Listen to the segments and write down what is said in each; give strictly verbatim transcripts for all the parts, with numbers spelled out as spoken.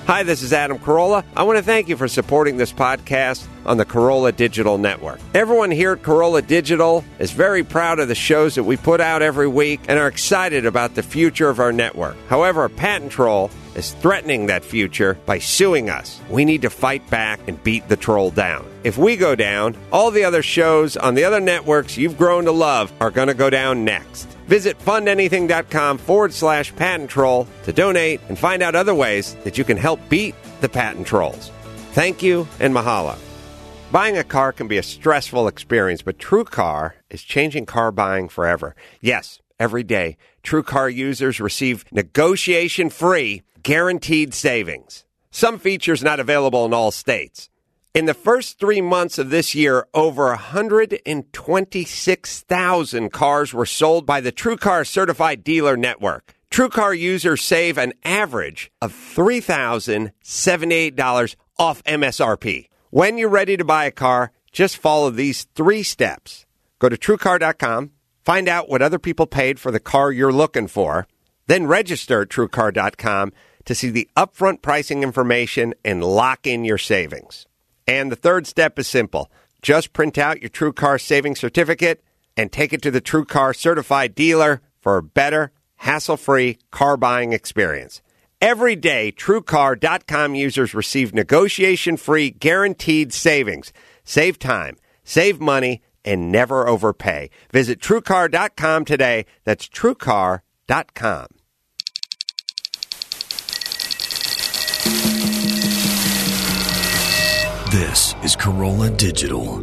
Hi, this is Adam Carolla. I want to thank you for supporting this podcast on the Carolla Digital Network. Everyone here at Carolla Digital is very proud of the shows that we put out every week and are excited about the future of our network. However, a patent troll is threatening that future by suing us. We need to fight back and beat the troll down. If we go down, all the other shows on the other networks you've grown to love are going to go down next. Visit fundanything.com forward slash patent troll to donate and find out other ways that you can help beat the patent trolls. Thank you and mahalo. Buying a car can be a stressful experience, but TrueCar is changing car buying forever. Yes, every day, TrueCar users receive negotiation-free, guaranteed savings. Some features not available in all states. In the first three months of this year, over one hundred twenty-six thousand cars were sold by the TrueCar Certified Dealer Network. TrueCar users save an average of three thousand seventy-eight dollars off M S R P. When you're ready to buy a car, just follow these three steps. Go to True Car dot com, find out what other people paid for the car you're looking for, then register at True Car dot com to see the upfront pricing information and lock in your savings. And the third step is simple. Just print out your TrueCar savings certificate and take it to the TrueCar certified dealer for a better, hassle-free car buying experience. Every day, True Car dot com users receive negotiation-free guaranteed savings. Save time, save money, and never overpay. Visit True Car dot com today. That's True Car dot com. This is Carolla Digital.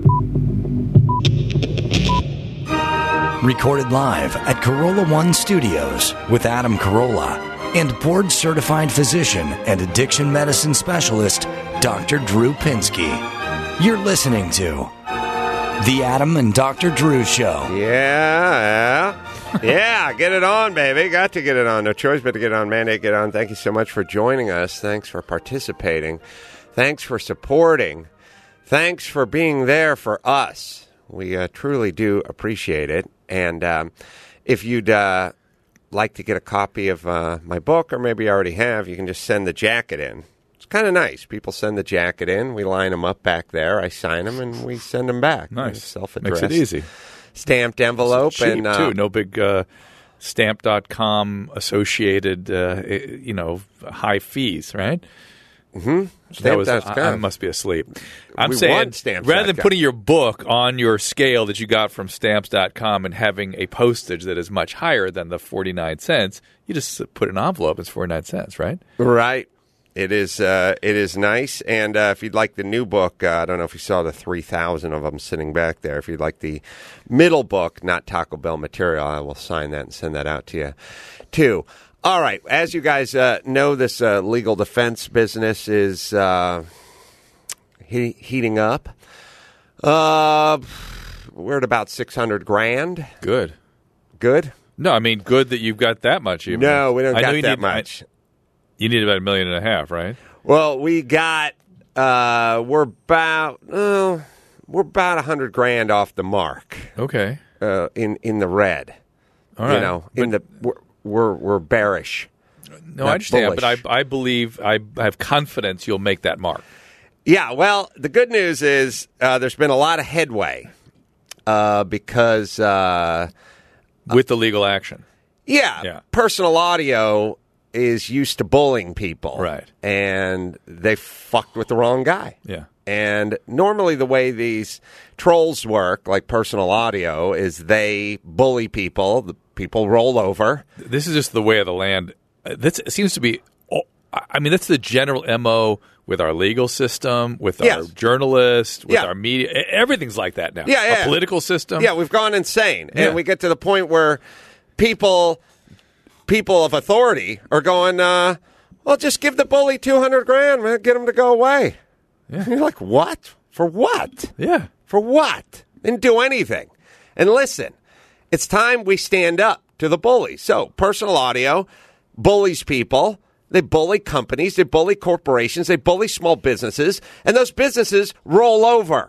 Recorded live at Carolla One Studios with Adam Carolla and board-certified physician and addiction medicine specialist, Doctor Drew Pinsky. You're listening to The Adam and Doctor Drew Show. Yeah, yeah, get it on, baby. Got to get it on. No choice but to get on. Mandate, get on. Thank you so much for joining us. Thanks for participating. Thanks for supporting. Thanks for being there for us. We uh, truly do appreciate it. And um, if you'd uh, like to get a copy of uh, my book, or maybe you already have, you can just send the jacket in. It's kind of nice. People send the jacket in. We line them up back there. I sign them, and we send them back. Nice. Self-addressed. Makes it easy. Stamped envelope. It's cheap, and, uh, too. No big uh, stamp dot com associated, uh, you know, high fees, right? Mm-hmm. That was, I, I must be asleep. I'm we saying, Stamps rather than dot com. putting your book on your scale that you got from stamps dot com and having a postage that is much higher than the forty-nine cents, you just put an envelope. It's forty-nine cents, right? Right. It is uh, it is nice. And uh, if you'd like the new book, uh, I don't know if you saw the three thousand of them sitting back there. If you'd like the middle book, not Taco Bell material, I will sign that and send that out to you, too. All right. As you guys uh, know, this uh, legal defense business is uh, he- heating up. Uh, we're at about six hundred grand. Good. Good? No, I mean, good that you've got that much. Even. No, we don't I got know you that need, much. I, you need about a million and a half, right? Well, we got, uh, we're about, uh, we're about a hundred grand off the mark. Okay. Uh, in, in the red. All right. You know, in the, we're, we're, we're bearish. No, I understand, bullish. but I, I believe, I have confidence you'll make that mark. Yeah, well, the good news is uh, there's been a lot of headway uh, because... Uh, With the legal action. Yeah, yeah, Personal Audio is used to bullying people. Right. And they fucked with the wrong guy. Yeah. And normally the way these trolls work, like Personal Audio, is they bully people, the people roll over. This is just the way of the land. This seems to be, I mean, that's the general M O with our legal system, with yes. our journalists, with yeah. our media. Everything's like that now. Yeah, yeah. Our political system. Yeah, we've gone insane. Yeah. And we get to the point where people people of authority are going, uh, well, just give the bully two hundred grand, man, get him to go away. Yeah. And you're like, what? For what? Yeah. For what? Didn't do anything. And listen, it's time we stand up to the bully. So, Personal Audio bullies people. They bully companies. They bully corporations. They bully small businesses. And those businesses roll over.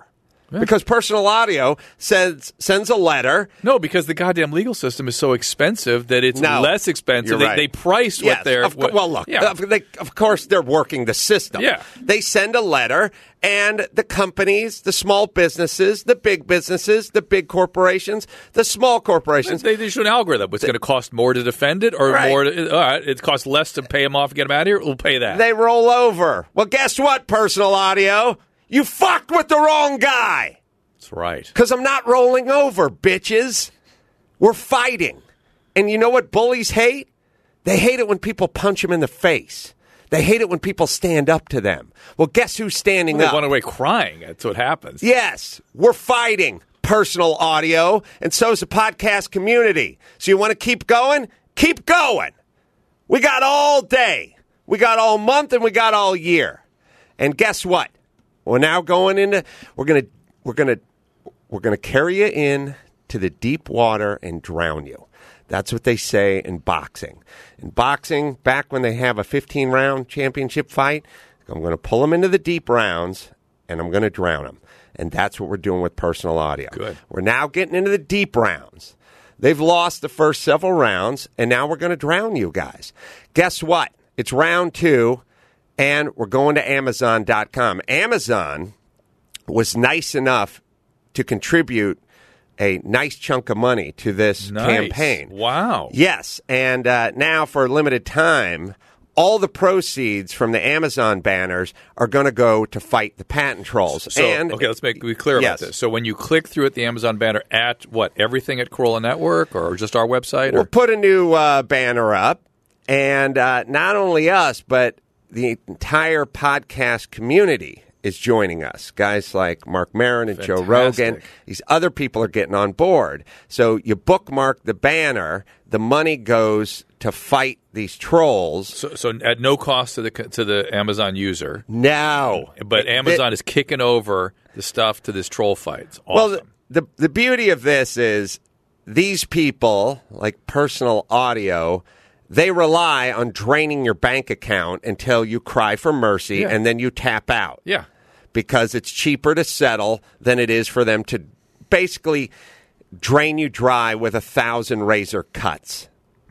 Yeah. Because Personal Audio sends sends a letter. No, because the goddamn legal system is so expensive that it's No, less expensive. you're They, right. they price Yes, what they're... of co- what, well, look, yeah. of, they, of course they're working the system. Yeah. They send a letter, and the companies, the small businesses, the big businesses, the big corporations, the small corporations. They, they issue an algorithm. It's going to cost more to defend it, or Right. more. To, all right, it costs less to pay them off and get them out of here. We'll pay that. They roll over. Well, guess what, Personal Audio? You fucked with the wrong guy. That's right. Because I'm not rolling over, bitches. We're fighting. And you know what bullies hate? They hate it when people punch them in the face. They hate it when people stand up to them. Well, guess who's standing They up? run away crying. That's what happens. Yes, we're fighting, Personal Audio, and so is the podcast community. So you want to keep going? Keep going. We got all day. We got all month, and we got all year. And guess what? We're now going into we're gonna we're gonna we're gonna carry you in to the deep water and drown you. That's what they say in boxing. In boxing, back when they have a fifteen round championship fight, I'm going to pull them into the deep rounds and I'm going to drown them. And that's what we're doing with Personal Audio. Good. We're now getting into the deep rounds. They've lost the first several rounds, and now we're going to drown you guys. Guess what? It's round two. And we're going to Amazon dot com. Amazon was nice enough to contribute a nice chunk of money to this Nice. campaign. Wow. Yes, and uh, now for a limited time, all the proceeds from the Amazon banners are going to go to fight the patent trolls. So, and okay, let's make be clear yes. about this. So when you click through at the Amazon banner at what, everything at Corolla Network or just our website? We'll Or? put a new uh, banner up, and uh, not only us, but the entire podcast community is joining us. Guys like Mark Maron and Joe Rogan. Fantastic. These other people are getting on board. So you bookmark the banner. The money goes to fight these trolls. So, so at no cost to the to the Amazon user. No. But Amazon is kicking over the stuff to this troll fight. It's awesome. Well, the, the, the beauty of this is these people, like Personal Audio, they rely on draining your bank account until you cry for mercy Yeah. and then you tap out. Yeah. Because it's cheaper to settle than it is for them to basically drain you dry with a thousand razor cuts.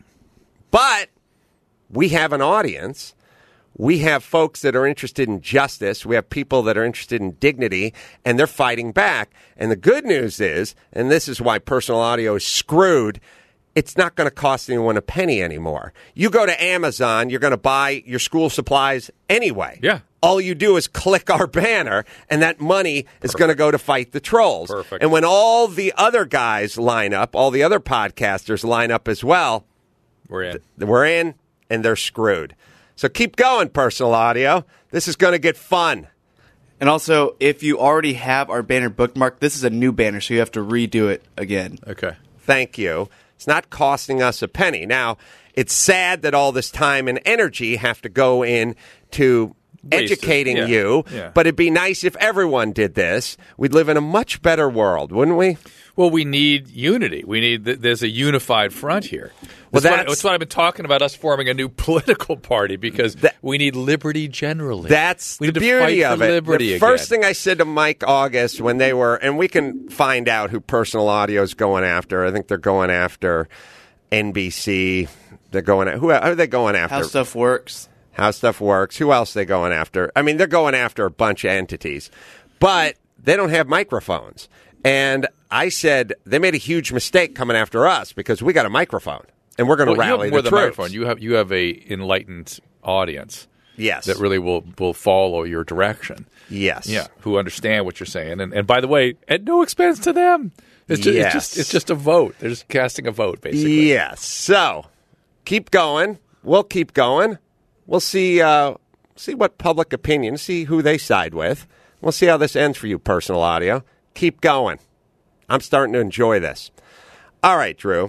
But we have an audience. We have folks that are interested in justice. We have people that are interested in dignity, and they're fighting back. And the good news is, and this is why Personal Audio is screwed, it's not going to cost anyone a penny anymore. You go to Amazon, you're going to buy your school supplies anyway. Yeah. All you do is click our banner, and that money is going to go to fight the trolls. Perfect. And when all the other guys line up, all the other podcasters line up as well, We're in. we're in, and they're screwed. So keep going, Personal Audio. This is going to get fun. And also, if you already have our banner bookmarked, this is a new banner, so you have to redo it again. Okay. Thank you. It's not costing us a penny. Now, it's sad that all this time and energy have to go in to Wasted. educating Yeah. you, Yeah. but it'd be nice if everyone did this. We'd live in a much better world, wouldn't we? Well, we need unity. We need th- there's a unified front here. Well, That's, what, that's- that's what I've been talking about, us forming a new political party because That- we need liberty generally. That's we the need beauty to fight of for it. liberty The first again. thing I said to Mike August when they were, and we can find out who Personal Audio is going after. I think they're going after N B C. They're going at, who are they going after? How stuff works. How stuff works. Who else are they going after? I mean, they're going after a bunch of entities, but they don't have microphones. And I said they made a huge mistake coming after us because we got a microphone and we're going to well, you rally have more the than a troops. microphone. You have you have a enlightened audience Yes. that really will will follow your direction. Yes. Yeah, who understand what you're saying, and and by the way, at no expense to them. It's just, Yes. it's just it's just a vote. They're just casting a vote, basically. Yes. So keep going. We'll keep going. We'll see. Uh, see what public opinion. See who they side with. We'll see how this ends for you, Personal Audio. Keep going. I'm starting to enjoy this. All right, Drew.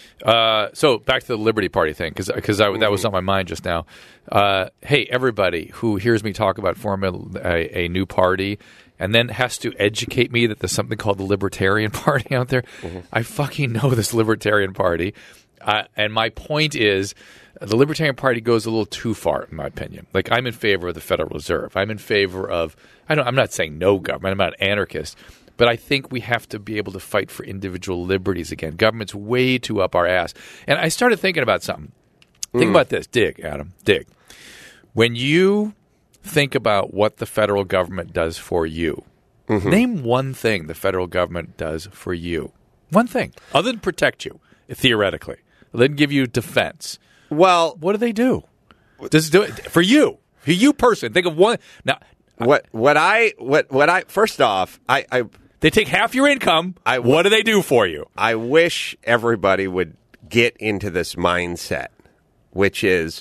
Uh, so back to the Liberty Party thing, because because that was on my mind just now. Uh, hey, everybody who hears me talk about forming a, a new party and then has to educate me that there's something called the Libertarian Party out there, mm-hmm. I fucking know this Libertarian Party. Uh, and my point is, the Libertarian Party goes a little too far, in my opinion. Like, I'm in favor of the Federal Reserve. I'm in favor of, I don't, I'm not saying no government. I'm not an anarchist. But I think we have to be able to fight for individual liberties again. Government's way too up our ass. And I started thinking about something. Think Mm. about this. Dig, Adam. Dig. When you think about what the federal government does for you, Mm-hmm. name one thing the federal government does for you. One thing. Other than protect you, theoretically. Other than give you defense. Well, What do they do? Does it do it for you? For you person. Think of one. Now, what what I what what I first off, I I, they take half your income. I- what do they do for you? I wish everybody would get into this mindset, which is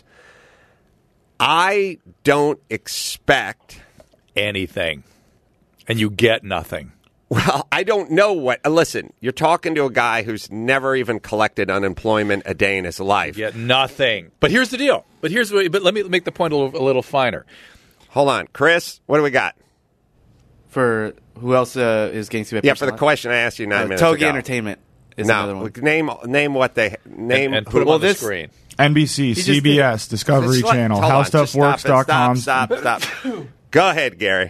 I don't expect. Anything. And you get nothing. Well, I don't know what. uh, Listen, you're talking to a guy who's never even collected unemployment a day in his life. Get nothing. But here's the deal. But here's what, but let me make the point a little, a little finer. Hold on, Chris. What do we got? For who else uh, is getting to Yeah, for the question I asked you nine uh, minutes Togi ago. Entertainment is another No, one. name name what they name. And, and put who- them well, on the this- screen. N B C, just C B S, Discovery Just let- Channel, hold on, how just stuff works dot com. Stop, it, stop, stop, stop. Go ahead, Gary.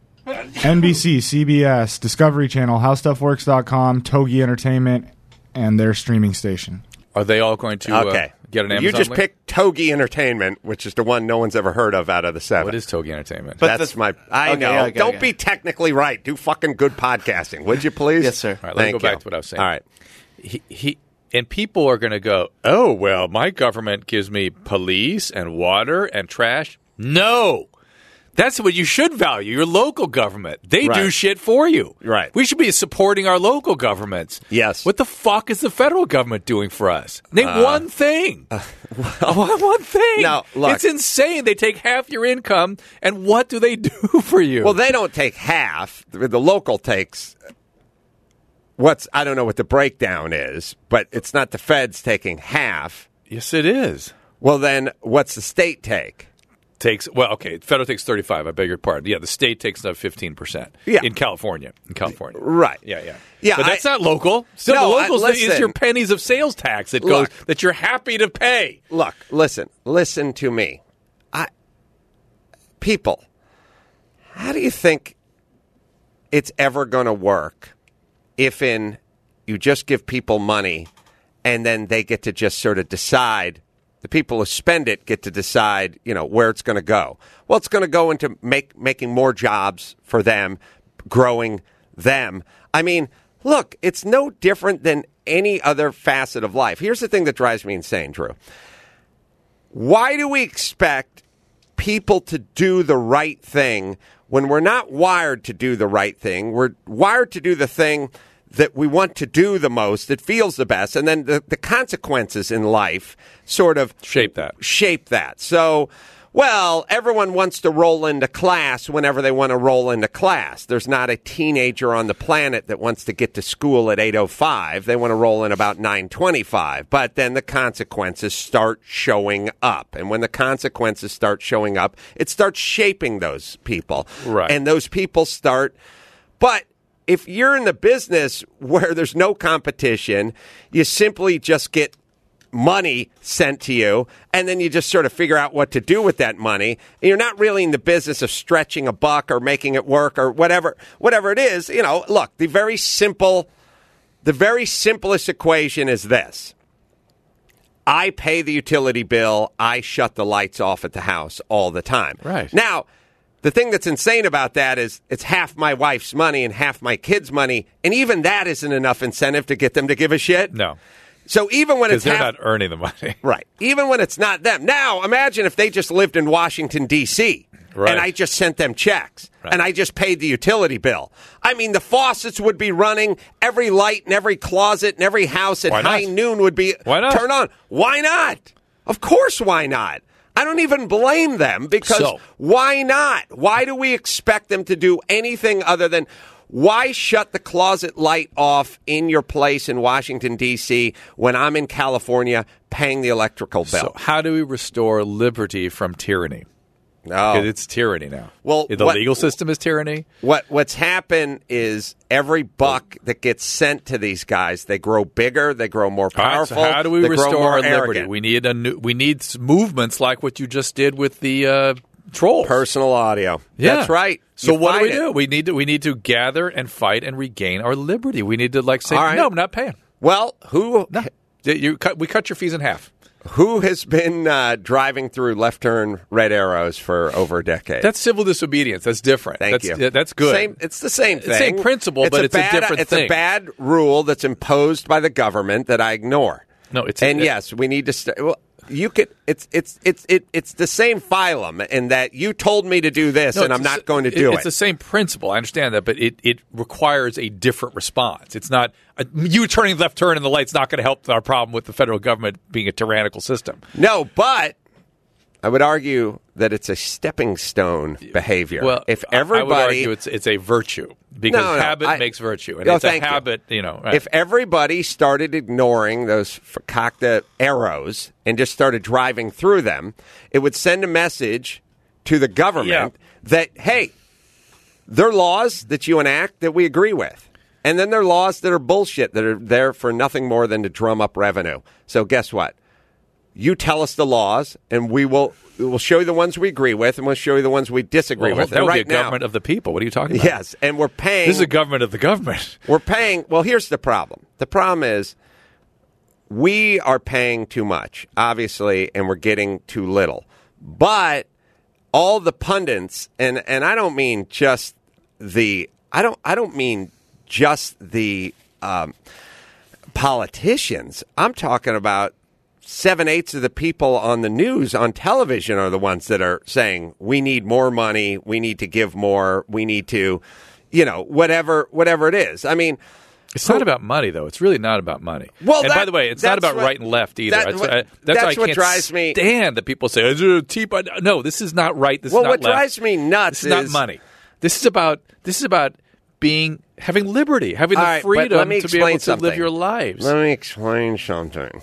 N B C, C B S, Discovery Channel, how stuff works dot com, Togi Entertainment, and their streaming station. Are they all going to Okay. uh, get an Amazon You just link? picked Togi Entertainment, which is the one no one's ever heard of out of the seven. What is Togi Entertainment? But That's the- my. I okay, know. okay, Don't okay. be technically right. Do fucking good podcasting, would you please? Yes, sir. All right, let me Thank go you. back to what I was saying. All right. he, he and people are going to go, oh, well, my government gives me police and water and trash. No. That's what you should value, your local government. They do Right. shit for you. Right. We should be supporting our local governments. Yes. What the fuck is the federal government doing for us? Name one thing. one, one thing. Now, look. It's insane. They take half your income, and what do they do for you? Well, they don't take half. The, the local takes. What's I don't know what the breakdown is, but it's not the feds taking half. yes, it is. Well, then what's the state take? Takes well, okay. Federal takes thirty-five. I beg your pardon. Yeah, the state takes about fifteen percent. Yeah. in California. In California, Right. Yeah, yeah, Yeah, But that's I- not local. Still, No, the I- locals is listen. your pennies of sales tax that Look. goes that you're happy to pay. Look, listen, listen to me. I people, how do you think it's ever going to work if in you just give people money and then they get to just sort of decide, the people who spend it get to decide, you know, where it's going to go. Well, it's going to go into make making more jobs for them, growing them. I mean, look, it's no different than any other facet of life. Here's the thing that drives me insane, Drew. Why do we expect people to do the right thing when we're not wired to do the right thing? We're wired to do the thing that we want to do the most, that feels the best, and then the, the consequences in life sort of Shape that. shape that. So, well, everyone wants to roll into class whenever they want to roll into class. There's not a teenager on the planet that wants to get to school at eight oh five. They want to roll in about nine twenty-five. But then the consequences start showing up. And when the consequences start showing up, it starts shaping those people. Right. And those people start... But if you're in the business where there's no competition, you simply just get money sent to you, and then you just sort of figure out what to do with that money. And you're not really in the business of stretching a buck or making it work or whatever, whatever it is. You know, look, the very simple, the very simplest equation is this. I pay the utility bill. I shut the lights off at the house all the time. Right. Now, the thing that's insane about that is it's half my wife's money and half my kids' money, and even that isn't enough incentive to get them to give a shit. No, So even when because it's they're half, not earning the money. right, even when it's not them. Now, imagine if they just lived in Washington, D C, Right. and I just sent them checks, Right. and I just paid the utility bill. I mean, the faucets would be running, every light in every closet in every house at Why not? high noon would be Why not? turn on. Why not? Of course, why not? I don't even blame them because So- why not? Why do we expect them to do anything other than why shut the closet light off in your place in Washington, D C when I'm in California paying the electrical bill? So how do we restore liberty from tyranny? No. 'Cause it's tyranny now. Well, the what- legal system is tyranny. What what's happened is every buck that gets sent to these guys, they grow bigger, they grow more All right, powerful. so how do we they grow restore more our liberty? arrogant. We need a new, we need s- movements like what you just did with the uh, trolls. Personal audio. Yeah. That's right. So You what do fight we it. do? We need to we need to gather and fight and regain our liberty. We need to like say, All right. no, I'm not paying. Well, who No, you cut, we cut your fees in half. who has been uh, driving through left turn red arrows for over a decade? That's civil disobedience. That's different. Thank that's, you. yeah, That's good. Same, it's the same thing. Same principle, but it's a bad, different it's thing. a bad rule that's imposed by the government that I ignore. No, it's and it- yes, we need to. St- well, you could. It's it's it's it, it's the same phylum in that you told me to do this, No, and it's I'm the not s- going to it- do It's it. the same principle. I understand that, but it, it requires a different response. It's not a, you turning left turn and the light's not going to help our problem with the federal government being a tyrannical system. No, but I would argue that it's a stepping stone behavior. Well, if I- everybody, I would argue it's it's a virtue because No, no, habit I- makes virtue, and No, it's a thank you. habit. You, know, right. if everybody started ignoring those fakakta arrows and just started driving through them, it would send a message to the government Yeah. that, hey, there are laws that you enact that we agree with. And then there are laws that are bullshit that are there for nothing more than to drum up revenue. So guess what? You tell us the laws, and we will we will show you the ones we agree with, and we'll show you the ones we disagree well, with. that And would right be a now, government of the people. What are you talking about? yes, and we're paying. This is a government of the government. We're paying. Well, here's the problem. The problem is we are paying too much, obviously, and we're getting too little. But all the pundits, and, and I don't mean just the I don't I don't mean just the um, politicians. I'm talking about seven eighths of the people on the news on television are the ones that are saying we need more money, we need to give more, we need to, you know, whatever whatever it is. I mean. It's not about money, though. It's really not about money. Well, and that- by the way, it's not that's about what- right and left either. that- That's, what- I, that's, that's why I what can't drives me- stand that people say, "Is it a tea party?" No, this is not right. This Well, is not what left. drives me nuts This is not is- money. This is about this is about being having liberty, having All the right, but freedom let me to be able explain to live something. your lives. Let me explain something.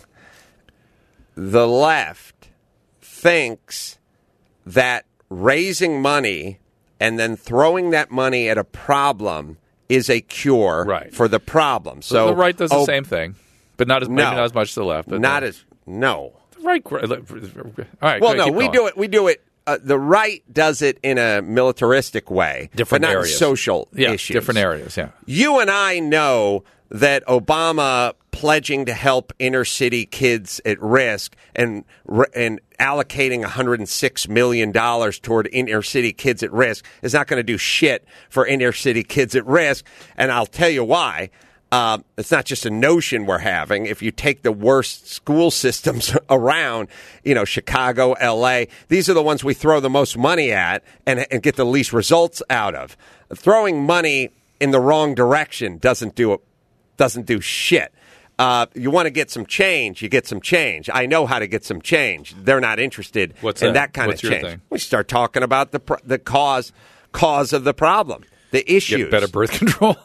The left thinks that raising money and then throwing that money at a problem is a cure Right. for the problem. So the right does the oh, same thing, but not as No. maybe not as much as the left. But Not the, as no. the right. All right. Well, go, no, keep we going. do it. We do it. Uh, the right does it in a militaristic way, Different but not in areas. social yeah, issues. different areas. Yeah. You and I know that Obama pledging to help inner city kids at risk and and allocating one hundred six million dollars toward inner city kids at risk is not going to do shit for inner city kids at risk. And I'll tell you why. Um, it's not just a notion we're having. If you take the worst school systems around, you know, Chicago, L A, these are the ones we throw the most money at and, and get the least results out of. Throwing money in the wrong direction doesn't do doesn't do shit. Uh, you want to get some change, you get some change. I know how to get some change. They're not interested What's in that? that kind What's of your change. thing? We start talking about the pr- the cause cause of the problem, the issues. Get better birth control.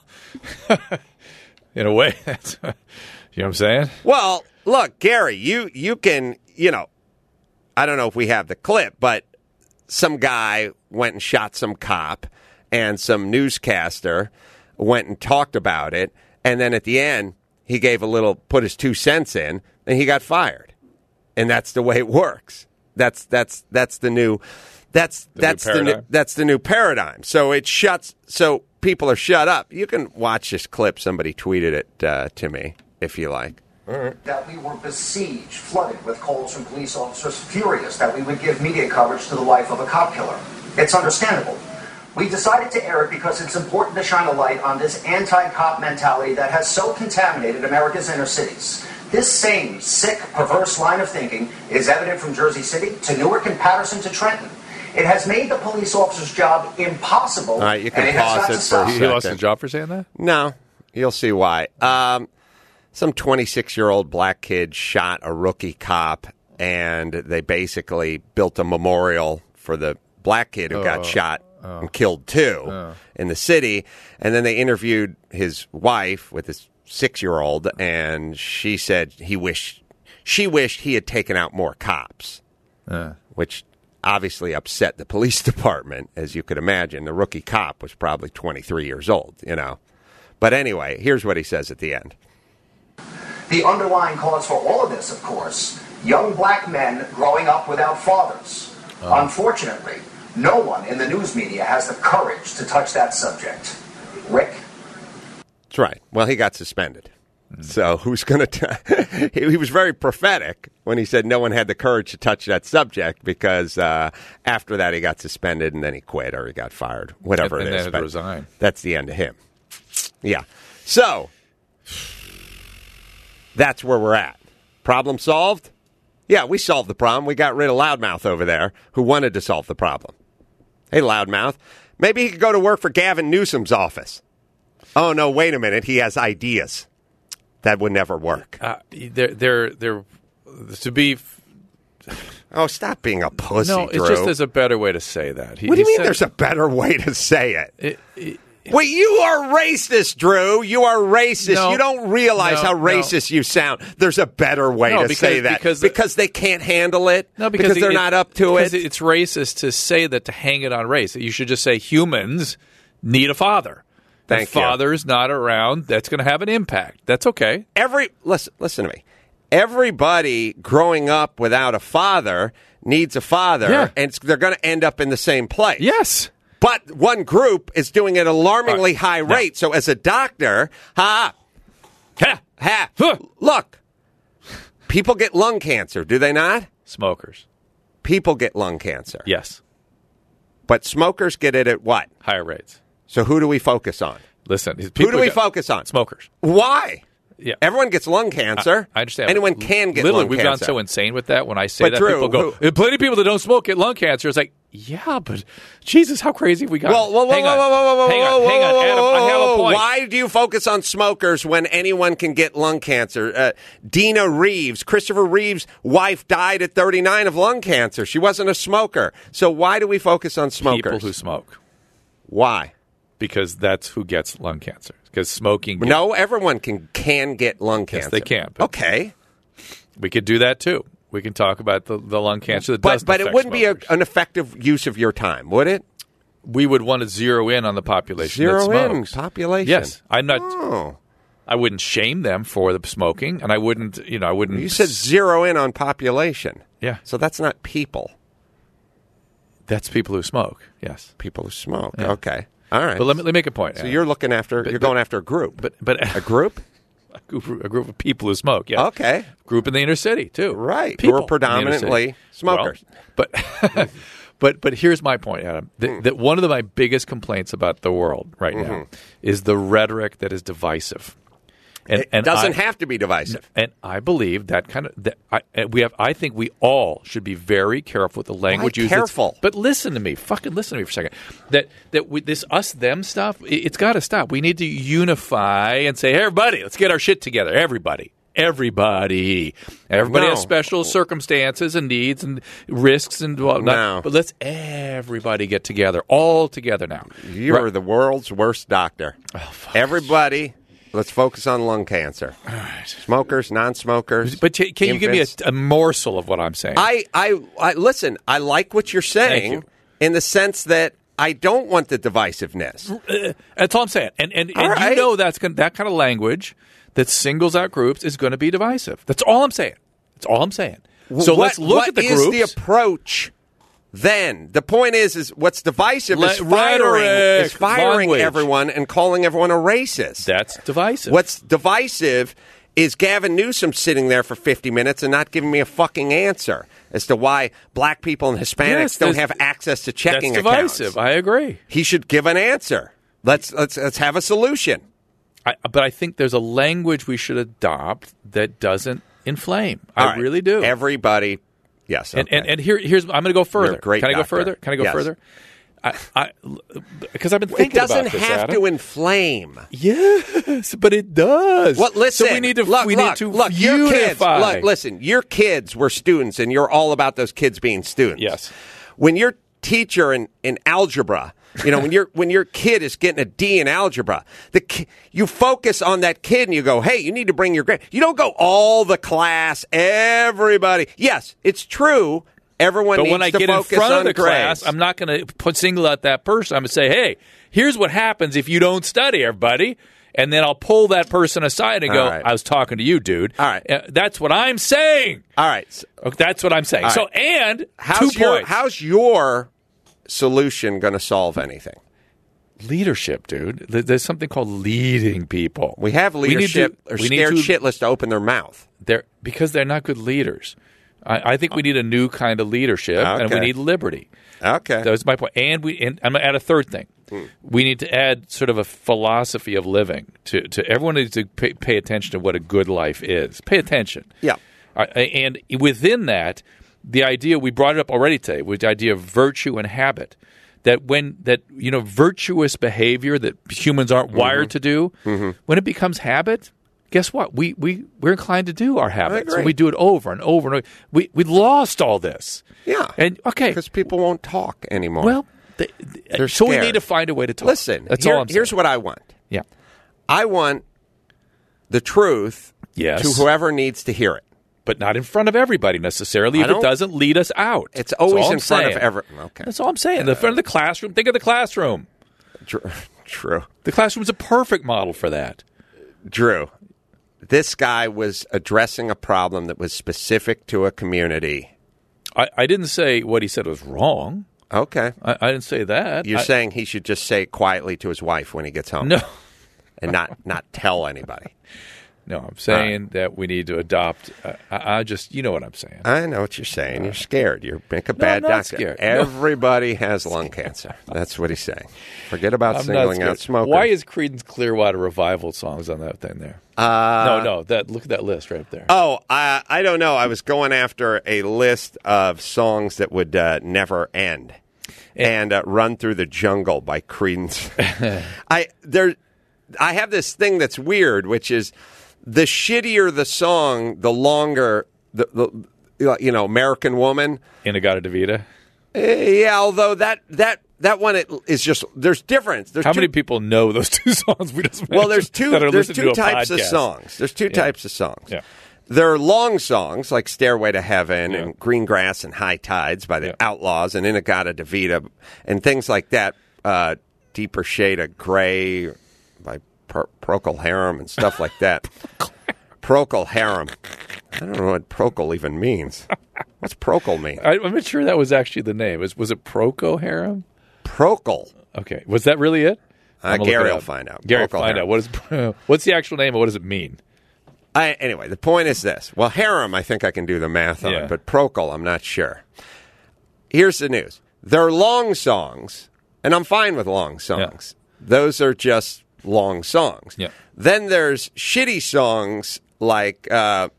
In a way, that's, you know what I'm saying? Well, look, Gary, you you can, you know, I don't know if we have the clip, but some guy went and shot some cop, and some newscaster went and talked about it, and then at the end, he gave a little, put his two cents in, and he got fired. And that's the way it works. That's that's that's the new that's The new that's the new, paradigm. that's the new paradigm. So it shuts. So people are shut up. You can watch this clip. Somebody tweeted it uh, to me if you like. That we were besieged, flooded with calls from police officers furious that we would give media coverage to the wife of a cop killer. It's understandable. We decided to air it because it's important to shine a light on this anti-cop mentality that has so contaminated America's inner cities. This same sick, perverse line of thinking is evident from Jersey City to Newark and Patterson to Trenton. It has made the police officer's job impossible. All right, you can and it has pause got it to for stop. a He lost Second. his job for saying that? No, you'll see why. Um, some twenty-six-year-old black kid shot a rookie cop, and they basically built a memorial for the black kid who got shot and killed too in the city. And then they interviewed his wife with his six-year-old, and she said he wished she wished he had taken out more cops, Uh. which obviously upset the police department, as you could imagine. The rookie cop was probably twenty-three years old, you know. But anyway, here's what he says at the end. The underlying cause for all of this, of course, young black men growing up without fathers. Unfortunately, No one in the news media has the courage to touch that subject. Rick? That's right. Well, he got suspended. So who's going to... He was very prophetic when he said no one had the courage to touch that subject because uh, after that he got suspended and then he quit or he got fired, whatever and, it and is. then had to resign. That's the end of him. Yeah. So that's where we're at. Problem solved? Yeah, we solved the problem. We got rid of Loudmouth over there who wanted to solve the problem. Hey, Loudmouth, maybe he could go to work for Gavin Newsom's office. Oh, no, wait a minute. He has ideas. That would never work. Uh, they're, they're, they're, to be... Oh, stop being a pussy, No, it's Drew. just there's a better way to say that. He, What do you he mean said- there's a better way to say it? It, it, Wait, you are racist, Drew. You are racist. No, you don't realize no, how no. racist you sound. There's a better way No, to because- say that. because- because they can't handle it? No, because, they're it- not up to because it? It's racist to say that, to hang it on race. You should just say humans need a father. Thank if you. father's not around, that's going to have an impact. That's okay. Every listen, listen to me. Everybody growing up without a father needs a father, Yeah. and it's, they're going to end up in the same place. Yes. But one group is doing it at an alarmingly Right. high Now- rate. So as a doctor, ha, Ha! ha, Huh. look, people get lung cancer, do they not? Smokers. People get lung cancer. Yes. But smokers get it at what? Higher rates. So who do we focus on? Listen. Who people do we get- focus on? Smokers. Why? Yeah. Everyone gets lung cancer. I, I understand. Anyone but can get literally, lung we've cancer. gone so insane with that. When I say But that, Drew, people go, who- plenty of people that don't smoke get lung cancer. It's like, yeah, but Jesus, how crazy have we got? Well, whoa, whoa, hang whoa, on. whoa, whoa, whoa, hang on, whoa, hang on, whoa, Adam, whoa, I have a whoa, point. Why do you focus on smokers when anyone can get lung cancer? Uh, Dina Reeves, Christopher Reeves' wife, died at thirty-nine of lung cancer. She wasn't a smoker. So why do we focus on smokers? People who smoke. Why? Because that's who gets lung cancer. Because smoking. Gets, No, everyone can can get lung cancer. Yes, they can. But Okay. we could do that too. We can talk about the, the lung cancer that But, doesn't but it affect wouldn't be a, smokers. an effective use of your time, would it? We would want to zero in on the population Zero that in smokes. population. Yes, I'm not. Oh. I wouldn't shame them for the smoking, and I wouldn't. You know, I wouldn't. You said zero in on population. Yeah. So that's not people. That's people who smoke. Yes, People who smoke. Yeah. Okay. All right. but let me, let me make a point. So Adam. you're looking after, But- you're but- going after a group. but but A group? a group, a group of people who smoke. Yes. Okay. Group in the inner city too. Right. Who People are in the inner predominantly city. smokers. Well, but but but here's my point, Adam. That, Hmm. that one of the, my biggest complaints about the world right now Mm-hmm. is the rhetoric that is divisive. And, It and doesn't I, have to be divisive. And I believe that kind of that I, and we have. I think we all should be very careful with the language used. That's- careful? But listen to me, fucking listen to me for a second. That that we, this us them stuff. It, it's got to stop. We need to unify and say, hey, everybody, let's get our shit together. Everybody. Everybody, everybody No. has special circumstances and needs and risks and whatnot. No. But let's everybody get together, all together now. You're Right. the world's worst doctor. Oh, Everybody, let's focus on lung cancer. Smokers, non-smokers. But can, can you give me a, infants. a morsel of what I'm saying? I, I, I listen. I like what you're saying you. in the sense that I don't want the divisiveness. That's all I'm saying. And and, All and right. you know that's gonna, that kind of language that singles out groups is going to be divisive. That's all I'm saying. That's all I'm saying. So what, let's look what at the is groups. the approach then? The point is, is what's divisive Le- is firing, rhetoric, is firing language. everyone and calling everyone a racist. That's divisive. What's divisive is Gavin Newsom sitting there for fifty minutes and not giving me a fucking answer as to why black people and Hispanics Yes, don't there's- have access to checking That's accounts. divisive. I agree. He should give an answer. Let's let's let's have a solution. I, but I think there's a language we should adopt that doesn't inflame. I All right. really do. Everybody, yes. and, okay. and and here here's I'm going to go further. You're a great Can I go doctor. further? Can I go Yes. further? I, I, because I've been it thinking doesn't about this, have Adam. to inflame. Yes, but it does. Well, listen. So we need to look, we look, need to look. Your kids. unify. Look, listen. Your kids were students, and you're all about those kids being students. Yes. When your teacher in, in algebra, you know, when your when your kid is getting a D in algebra, the ki- you focus on that kid and you go, "Hey, you need to bring your grade." You don't go all the class, everybody. Yes, it's true. Everyone But needs when I to get in focus front on of the grades. class, I'm not going to put single out that person. I'm going to say, "Hey, here's what happens if you don't study, everybody." And then I'll pull that person aside and go, All right. "I was talking to you, dude." All right. Uh, that's what I'm saying. All right. So Okay, that's what I'm saying. All So, right. and how's two your points. how's your solution going to solve anything? Leadership, dude. Th- There's something called leading people. We have We need leadership to- or we need scared to- shitless to open their mouth. They're because they're not good leaders. I, I think we need a new kind of leadership, and we Okay. need liberty. Okay. That's my point. And we, and I'm going to add a third thing. Hmm. We need to add sort of a philosophy of living. To, to everyone needs to pay, pay attention to what a good life is. Pay attention. Yeah. Uh, and within that, the idea we brought it up already today was the idea of virtue and habit. That when that you know virtuous behavior that humans aren't wired to do, Mm-hmm. when it becomes habit, guess what? We we we're inclined to do our habits, agree. and we do it over and over and over. We we lost all this. Yeah. And okay, Because people won't talk anymore. well, they, They're so we scared. need to find a way to talk. Listen, that's here- all I'm saying. here's what I want. Yeah. I want the truth Yes. to whoever needs to hear it. But not in front of everybody necessarily I if it don't- doesn't lead us out. It's That's always all in I'm front saying. of every. Okay. That's all I'm saying. The front of the classroom. Think of the classroom. Drew, Drew. The classroom's a perfect model for that. Drew. This guy was addressing a problem that was specific to a community. I, I didn't say what he said was wrong. Okay. I, I didn't say that. You're I, saying he should just say it quietly to his wife when he gets home. No. And not, not tell anybody. No, I'm saying that we need to adopt. Uh, I, I just, you know what I'm saying. I know what you're saying. You're scared. You're make a bad I'm not doctor. scared. No. Everybody has lung cancer. That's what he's saying. Forget about I'm not singling scared. out smokers. Why is Creedence Clearwater Revival songs on that thing there? Uh, no, no. That look at that list right up there. Oh, I, I don't know. I was going after a list of songs that would uh, never end, and uh, "Run Through the Jungle" by Creedence. I there, I have this thing that's weird, which is the shittier the song, the longer the, the you know American Woman. Inagata Devita. Eh, yeah, although that that that one it is just there's difference. There's How two, many people know those two songs? We just Well, there's two. that are There's listening two to a types of podcast. songs. There's two types of songs. Yeah. There are long songs like "Stairway to Heaven" Yeah. and "Green Grass" and "High Tides" by the Yeah. Outlaws and "Inagata Devita" and things like that. Uh, "Deeper Shade of Gray" by Pro- Procol Harum and stuff like that. Procol Harum. I don't know what Procol even means. What's Procol mean? I, I'm not sure that was actually the name. Was was it Procol Harum? Procol. Okay, was that really it? Uh, I'm gonna look Gary it will up. find out. Gary, Procol find Harum. out what is what's the actual name and what does it mean? I, anyway, the point is this. Well, harem, I think I can do the math on, Yeah. but Procol, I'm not sure. Here's the news. There are long songs, and I'm fine with long songs. Those are just long songs. Yeah. Then there's shitty songs like uh,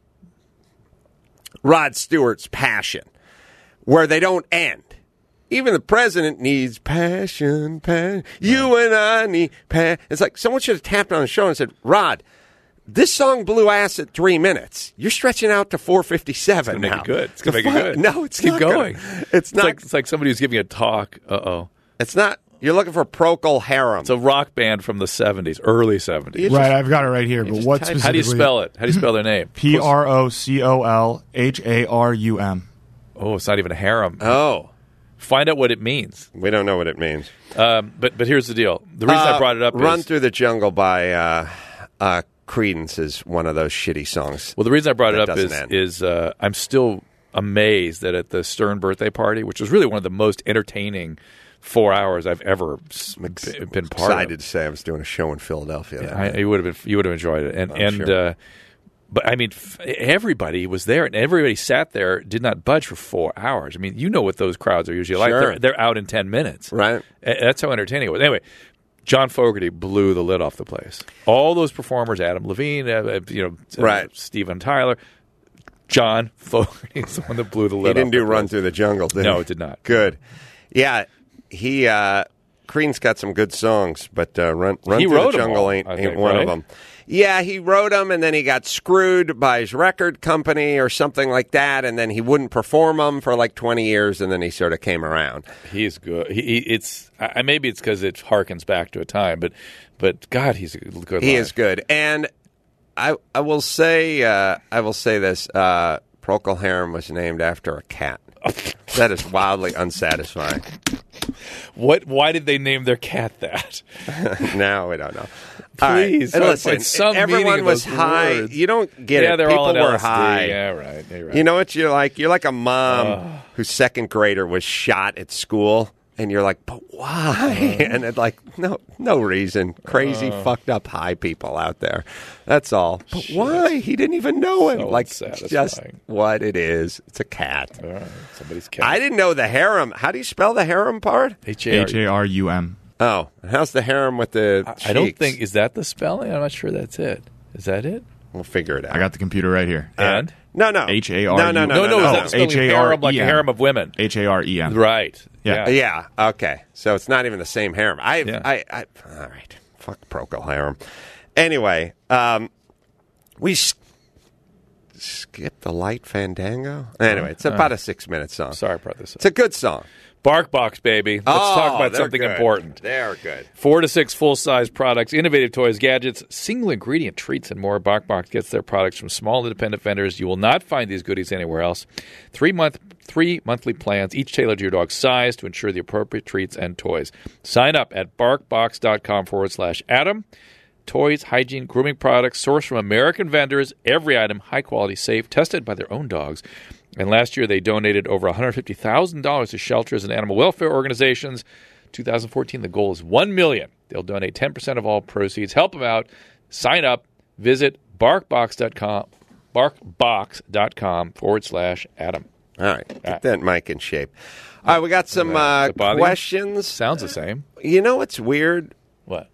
Rod Stewart's Passion, where they don't end. Even the president needs passion, passion. You and I need passion. It's like someone should have tapped on the show and said, Rod, this song blew ass at three minutes. You're stretching out to four fifty-seven It's gonna now. make it good. It's gonna The make it fuck- good. No, it's Keep not going. gonna- It's It's not. like it's like somebody who's giving a talk. Uh oh. It's not. You're looking for Procol Harum. It's a rock band from the seventies, early seventies. You Right, I've got it right here. But just what type- specifically? How do you spell it? How do you spell their name? P R O C O L H A R U M. Oh, it's not even a harem. oh, Find out what it means. we don't know what it means. Um, but but here's the deal. The reason I Uh, brought it up Run is Through the Jungle by uh, uh, Creedence is one of those shitty songs. well, the reason I brought it That up is doesn't end. is uh, I'm still amazed that at the Stern birthday party, which was really one of the most entertaining four hours I've ever s- b- been part Excited of. to say I was doing a show in Philadelphia. that I, night. you would have been you would have enjoyed it, and I'm and sure. uh, but I mean, f- everybody was there, and everybody sat there, did not budge for four hours. I mean, you know what those crowds are usually like. Sure. They're, they're out in ten minutes, Right. A- That's how entertaining it was. Anyway, John Fogerty blew the lid off the place. All those performers, Adam Levine, uh, uh, you know, uh, Right. Steven Tyler, John Fogerty is the one that blew the He lid. didn't off do the Run place. Through the Jungle, did No, he? it did not. Good. Yeah, he uh, Creedence got some good songs, but uh, Run Run He Through wrote the 'em Jungle all, ain't, I ain't think, one right? of them. Yeah, he wrote them, and then he got screwed by his record company or something like that, and then he wouldn't perform them for like twenty years, and then he sort of came around. He's good. He, he it's I, maybe it's because it harkens back to a time, but but God, he's a good. He live. is good, and I I will say uh, I will say this: uh, Procol Harum was named after a cat. That is wildly unsatisfying. What? Why did they name their cat that? Now we don't know. All right. Please, And find- listen, find some meaning everyone in was those high. words. You don't get yeah, it. they're People all on were L S D. high. Yeah, right. You're right. You know what you're like? You're like a mom whose second grader was shot at school, and you're like, but why? And it's like, no, no reason. Crazy, Uh. fucked up high people out there. That's all. But why? He didn't even know him. So like, unsatisfying. just what it is. It's a cat. All right. Somebody's cat. I didn't know the harem. How do you spell the harem part? H A R. H A R U M. Oh, how's the harem with the I don't cheeks? think, is that the spelling? I'm not sure that's it. Is that it? We'll figure it out. I got the computer right here. And? No, no. H A R U. No, no, no, No, no. no, no, is no. that spelling H A R E M. harem like a harem of women? H A R E M. Right. Yeah. Yeah, okay. So it's not even the same harem. I, Yeah. I, I, all right. Fuck Procol harem. Anyway, um, we s- skipped the light fandango. Anyway, it's about a six-minute song. Sorry, I brought this up. It's a good song. BarkBox, baby. Let's Oh, talk about they're something good. important. They're good. Four to six full-size products, innovative toys, gadgets, single-ingredient treats, and more. BarkBox gets their products from small independent vendors. You will not find these goodies anywhere else. Three month, three monthly plans, each tailored to your dog's size to ensure the appropriate treats and toys. Sign up at barkbox.com forward slash Adam. Toys, hygiene, grooming products sourced from American vendors. Every item high-quality, safe, tested by their own dogs. And last year, they donated over one hundred fifty thousand dollars to shelters and animal welfare organizations. twenty fourteen, the goal is one million dollars. They'll donate ten percent of all proceeds. Help them out. Sign up. Visit barkbox.com, barkbox.com forward slash Adam. All right. Get right. that mic in shape. All right, we got some Does uh, it bother you? questions. Sounds the same. You know what's weird? What?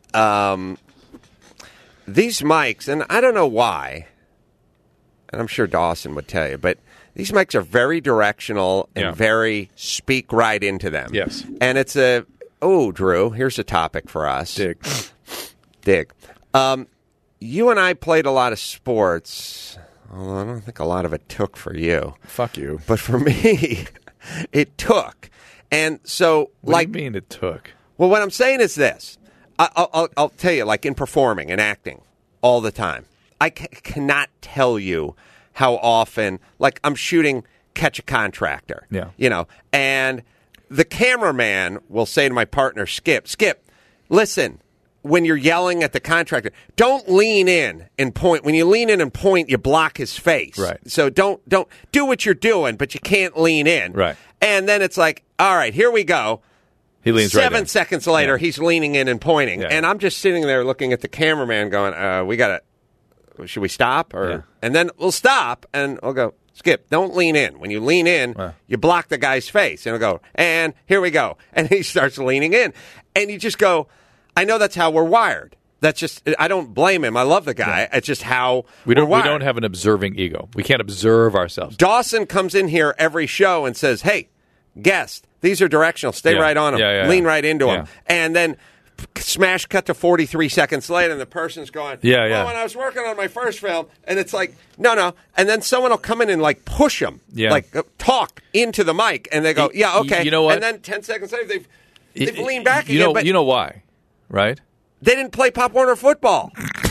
These mics, and I don't know why, and I'm sure Dawson would tell you, but these mics are very directional and Yeah. very speak right into them. Yes. And it's a, oh, Drew, here's a topic for us. Dig. Dig. Um, you and I played a lot of sports, although I don't think a lot of it took for you. Fuck you. But for me, it took. And so, What like, do you mean it took? well, what I'm saying is this. I, I'll, I'll, I'll tell you, like in performing and acting all the time, I c- cannot tell you how often, like I'm shooting Catch a Contractor, Yeah. you know, and the cameraman will say to my partner, Skip, Skip, listen, when you're yelling at the contractor, don't lean in and point. When you lean in and point, you block his face. Right. So don't, don't do what you're doing, but you can't lean in. Right. And then it's like, all right, here we go. He leans Seven right in. seconds later, Yeah. he's leaning in and pointing, Yeah. and I'm just sitting there looking at the cameraman, going, uh, "We got to, should we stop?" Or Yeah. and then we'll stop, and we'll go, "Skip, don't lean in. When you lean in, Yeah. you block the guy's face." And we'll go, "And here we go," and he starts leaning in, and you just go, "I know that's how we're wired. That's just. I don't blame him. I love the guy. It's just how We don't, we're we wired." don't have an observing ego. We can't observe ourselves. Dawson comes in here every show and says, "Hey, guest, these are directional. Stay Yeah. right on them. Yeah, yeah, Lean yeah. right into them." Yeah. And then smash cut to forty-three seconds later, and the person's going, Yeah, yeah. "Oh, when I was working on my first film," and it's like, no, no. And then someone will come in and like push them, Yeah. like uh, talk into the mic, and they go, Y- "Yeah, y- okay." you know what? And then ten seconds later, they've they've Y- leaned back you again, know, but you know why, right? they didn't play Pop Warner football.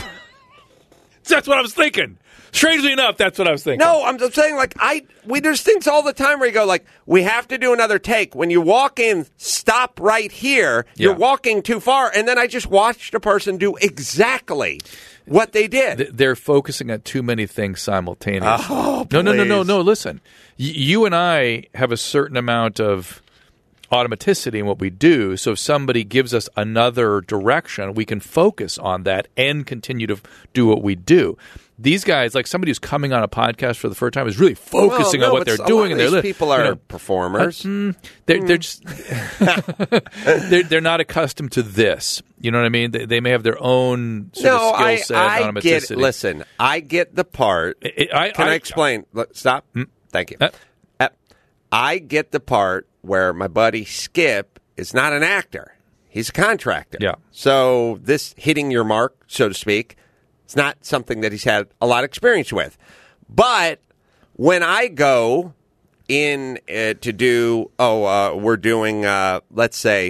That's what I was thinking. Strangely enough, that's what I was thinking. No, I'm just saying, like, I we there's things all the time where you go, like, we have to do another take. When you walk in, stop right here. You're Yeah. walking too far. And then I just watched a person do exactly what they did. Th- They're focusing on too many things simultaneously. Oh, no, no, no, no, please. no. Listen, y- you and I have a certain amount of automaticity in what we do. So if somebody gives us another direction, we can focus on that and continue to f- do what we do. These guys, like somebody who's coming on a podcast for the first time, is really focusing Well, no, on what but they're a doing. lot of and they're these li- people you are know, performers. they're, they're just they're, they're not accustomed to this. You know what I mean? They, they may have their own sort no, of skill I, set, I automaticity. get. Listen, I get the part. I- I- Can I, I- explain? Look, stop. Thank you. Uh, Uh, I get the part where my buddy Skip is not an actor; he's a contractor. Yeah. So this hitting your mark, so to speak, it's not something that he's had a lot of experience with. But when I go in uh, to do, oh, uh, we're doing, uh, let's say,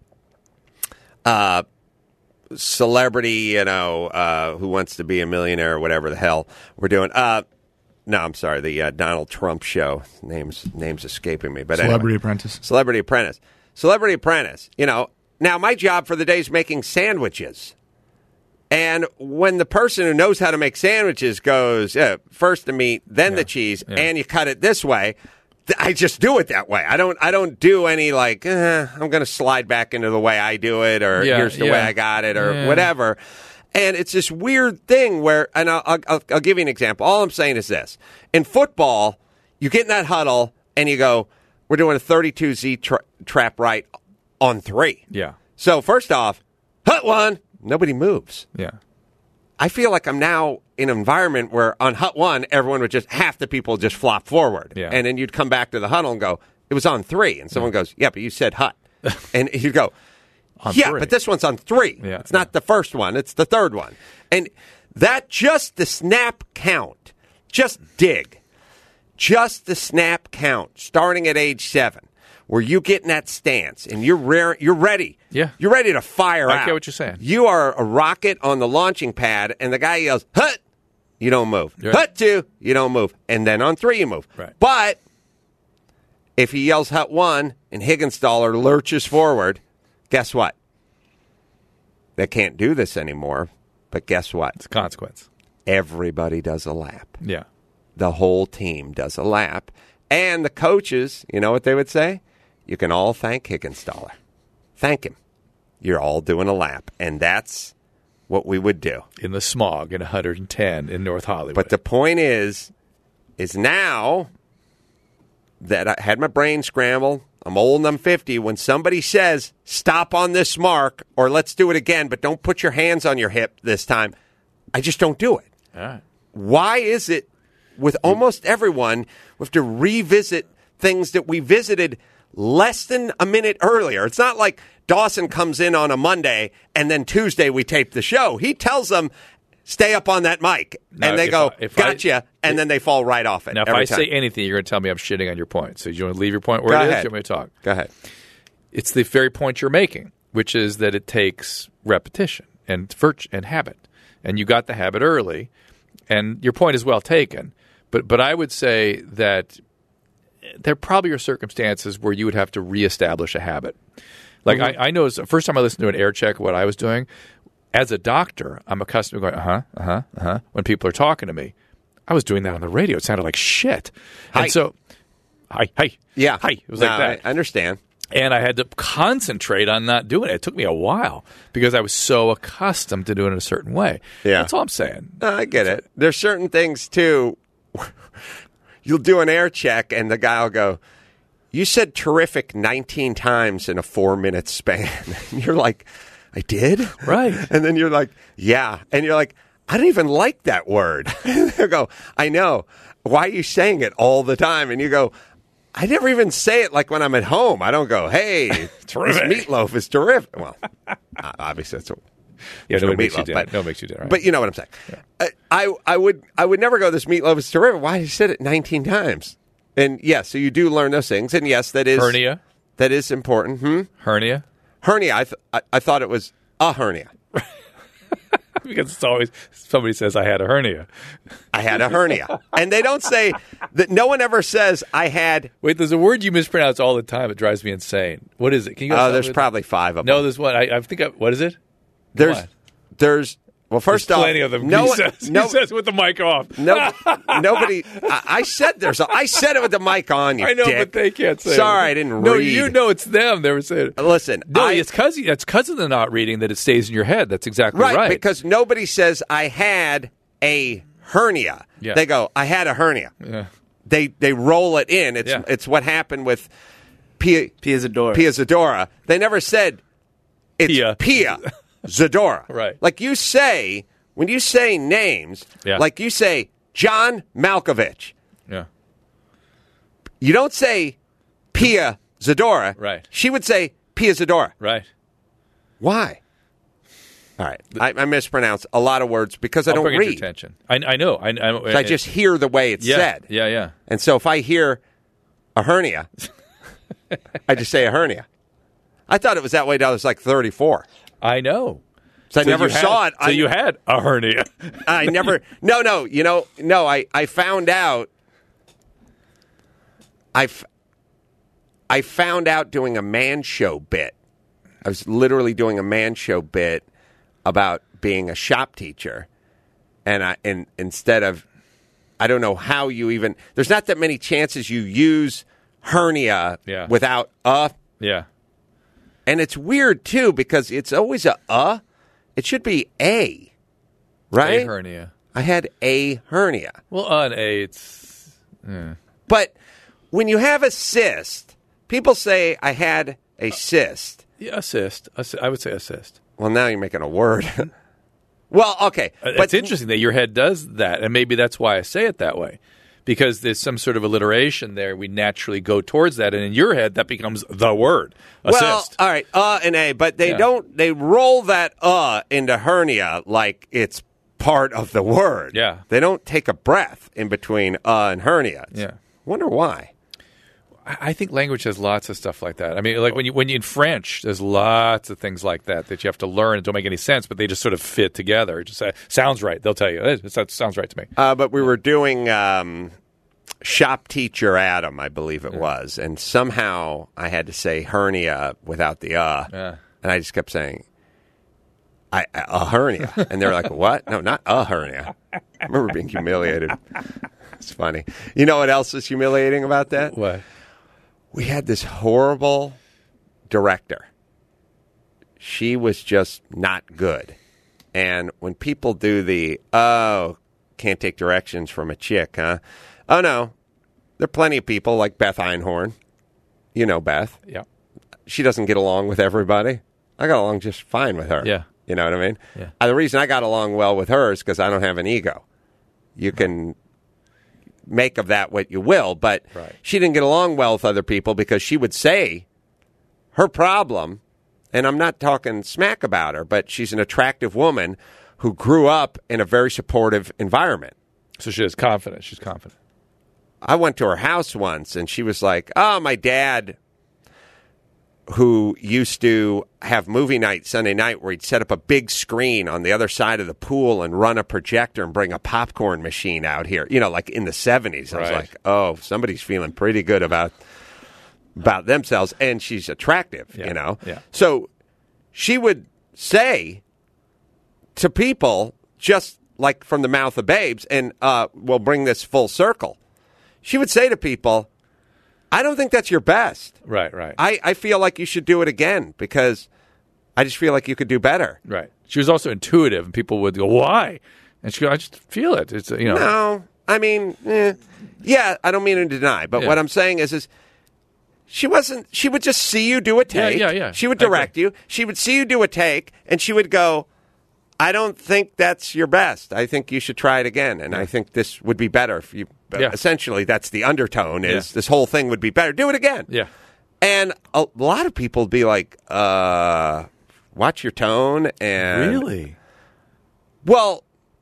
uh, celebrity, you know, uh, Who Wants to Be a Millionaire or whatever the hell we're doing. Uh, no, I'm sorry, the uh, Donald Trump show. Names names escaping me, but Celebrity anyway. Apprentice. Celebrity Apprentice. Celebrity Apprentice. You know, now my job for the day is making sandwiches. And when the person who knows how to make sandwiches goes, yeah, first the meat, then the cheese, yeah. and you cut it this way, I just do it that way. I don't. I don't do any like eh, I'm going to slide back into the way I do it, or Yeah, here's the yeah. way I got it, or Yeah. whatever. And it's this weird thing where, and I'll, I'll, I'll give you an example. All I'm saying is this: in football, you get in that huddle and you go, "We're doing a thirty-two Z tra- trap right on three." Yeah. So first off, hut one, nobody moves. Yeah. I feel like I'm now in an environment where on hut one, everyone would just, half the people just flop forward. Yeah. And then you'd come back to the huddle and go, it was on three. And someone goes, yeah, but you said hut. And you'd go, On yeah, three. but this one's on three. Yeah, it's not the first one, it's the third one. And that just the snap count, just dig, just the snap count starting at age seven, where you get in that stance and you're rare, you're ready. Yeah. You're ready to fire I out. get what you're saying. You are a rocket on the launching pad, and the guy yells, hut, you don't move. Right. Hut two, you don't move. And then on three, you move. Right. But if he yells hut one and Higginstaller lurches forward, guess what? They can't do this anymore, but guess what? It's a consequence. Everybody does a lap. Yeah. The whole team does a lap. And the coaches, you know what they would say? You can all thank Higginstaller. Thank him. You're all doing a lap. And that's what we would do. In the smog in one hundred ten in North Hollywood. But the point is, is now that I had my brain scrambled, I'm old and I'm fifty, when somebody says, stop on this mark, or let's do it again, but don't put your hands on your hip this time, I just don't do it. All right. Why is it with almost everyone, we have to revisit things that we visited less than a minute earlier? It's not like Dawson comes in on a Monday and then Tuesday we tape the show. He tells them, stay up on that mic. Now, and they if go, I- if I- gotcha, and then they fall right off it. Now, if every I time. say anything, you're going to tell me I'm shitting on your point. So, you want to leave your point where Go it is? ahead. You want me to talk? Go ahead. It's the very point you're making, which is that it takes repetition and virt- and habit. And you got the habit early, and your point is well taken. But but I would say that there probably are circumstances where you would have to reestablish a habit. Like Mm-hmm. I, I know the first time I listened to an air check of what I was doing, as a doctor, I'm accustomed to going, uh-huh, uh-huh, uh-huh, when people are talking to me. I was doing that on the radio. It sounded like shit. Hi. And so, hi, hi. Yeah. Hi. It was No, like that. I understand. And I had to concentrate on not doing it. It took me a while because I was so accustomed to doing it a certain way. Yeah. That's all I'm saying. No, I get it. There's certain things, too. You'll do an air check, and the guy will go, you said terrific nineteen times in a four-minute span. And you're like, I did? Right. And then you're like, yeah. And you're like, I don't even like that word. And they go, I know. Why are you saying it all the time? And you go, I never even say it like when I'm at home. I don't go, hey, this Terrific. meatloaf is terrific. Well, obviously that's what. Yeah, There's no nobody makes you meatloaf, do but- it. Nobody makes you do it. Right? But you know what I'm saying. I, I I would I would never go, this meatloaf is terrific. Why you said it nineteen times? And yes, so you do learn those things. And yes, that is hernia, that is important. Hmm? hernia, Hernia. I, th- I I thought it was a hernia. because it's always somebody says I had a hernia. I had a hernia, and they don't say that. No one ever says I had. Wait, there's a word you mispronounce all the time. It drives me insane. What is it? Can you go Oh, tell there's me? probably five of No, them. there's one. I, I think. I, what is it? There's What? there's well, first There's off, plenty of them. no he, one, says, no, he says with the mic off. no, nobody. I, I said there's. A, I said it with the mic on. You I know, dick. but they can't say. Sorry, it. I didn't No, read. you know it's them. They were saying. Listen, No, I, it's because it's because of the not reading that it stays in your head. That's exactly right, right. because nobody says I had a hernia. Yeah. They go, I had a hernia. Yeah. They they roll it in. It's Yeah. it's what happened with Pia Pia Zadora. Pia Zadora. They never said it's Pia. Pia, Zadora. Right. Like you say, when you say names, Yeah. like you say John Malkovich, Yeah. you don't say Pia Zadora. Right. She would say Pia Zadora. Right. Why? All right. I, I mispronounce a lot of words because I I'll don't bring it to read. your attention. I, I know. I, I, I just hear the way it's yeah, said. Yeah, yeah. And so if I hear a hernia, I just say a hernia. I thought it was that way till I was like thirty-four. I know. So I So never you had- saw it. So I, you had a hernia. I never. No, no. You know, no. I, I found out. I, f- I found out doing a man show bit. I was literally doing a man show bit about being a shop teacher, and I and instead of, I don't know how you even. There's not that many chances you use hernia Yeah. without a. Yeah. And it's weird, too, because it's always a uh. It should be a, right? A hernia. I had a hernia. Well, on A, it's... Yeah. But when you have a cyst, people say I had a cyst. Yeah, assist. Assi- I would say assist. Well, now you're making a word. Well, okay. But But it's interesting that your head does that, and maybe that's why I say it that way. Because there's some sort of alliteration there. We naturally go towards that, and in your head, that becomes the word, assist. Well, all right, uh and a, but they Yeah. don't, they roll that uh into hernia like it's part of the word. Yeah. They don't take a breath in between uh and hernia. Yeah. Wonder why. I I think language has lots of stuff like that. I mean, like when you when you in French, there's lots of things like that that you have to learn and don't make any sense, but they just sort of fit together. It just uh, sounds right. They'll tell you "Eh, that sounds right to me. Uh, but we were doing um, shop teacher Adam, I believe it was, and somehow I had to say hernia without the uh, Yeah. and I just kept saying, I, a hernia. And they were like, what? No, not a hernia. I remember being humiliated. It's funny. You know what else is humiliating about that? What? We had this horrible director. She was just not good. And when people do the, oh, can't take directions from a chick, huh? Oh, no. There are plenty of people like Beth Einhorn. You know Beth. Yeah. She doesn't get along with everybody. I got along just fine with her. Yeah. You know what I mean? Yeah. Uh, the reason I got along well with her is because I don't have an ego. You can make of that what you will, but Right. she didn't get along well with other people because she would say her problem, and I'm not talking smack about her, but she's an attractive woman who grew up in a very supportive environment. So she has confidence. She's confident. I went to her house once, and she was like, oh, my dad, who used to have movie night Sunday night where he'd set up a big screen on the other side of the pool and run a projector and bring a popcorn machine out here, you know, like in the seventies. I was Right. like, oh, somebody's feeling pretty good about about themselves, and she's attractive, Yeah, you know. yeah. So she would say to people, just like from the mouth of babes, and uh, we'll bring this full circle. She would say to people, I don't think that's your best. Right, right. I, I feel like you should do it again because I just feel like you could do better. Right. She was also intuitive, and people would go, "Why?" And she go, "I just feel it." It's you know. No, I mean, eh, yeah, I don't mean to deny, but Yeah. what I'm saying is, is she wasn't. She would just see you do a Yeah, take. yeah, yeah. She would I agree. direct you. She would see you do a take, and she would go, "I don't think that's your best. I think you should try it again, and I think this would be better if you." Yeah. Essentially, that's the undertone. Is Yeah. this whole thing would be better? Do it again. Yeah. And a lot of people would be like, uh, watch your tone. And Really? Well,